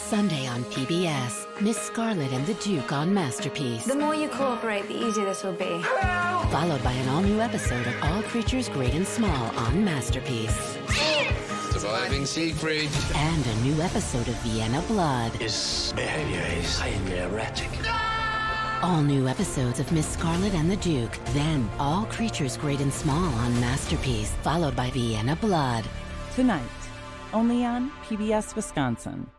Sunday on PBS, Miss Scarlet and the Duke on Masterpiece. The more you cooperate, the easier this will be. Followed by an all-new episode of All Creatures Great and Small on Masterpiece. Surviving Siegfried. And a new episode of Vienna Blood. His behavior is highly erratic. All new episodes of Miss Scarlet and the Duke. Then, All Creatures Great and Small on Masterpiece. Followed by Vienna Blood. Tonight, only on PBS Wisconsin.